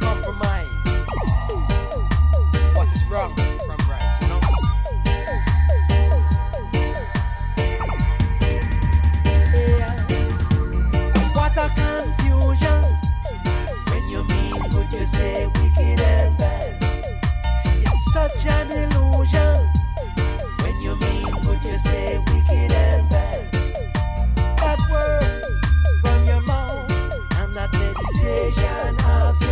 compromise. What is wrong from right, you know? Yeah. What a confusion. When you mean good, you say wicked and bad. It's such an illusion. When you mean good, you say wicked and bad. That word from your mouth and that meditation of your